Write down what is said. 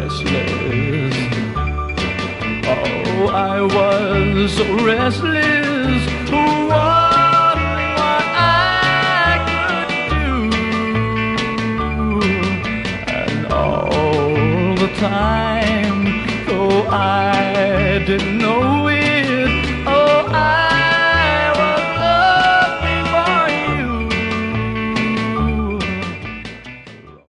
restless. Oh, I was so restless, wondering what I could do. And all the time, though I didn't know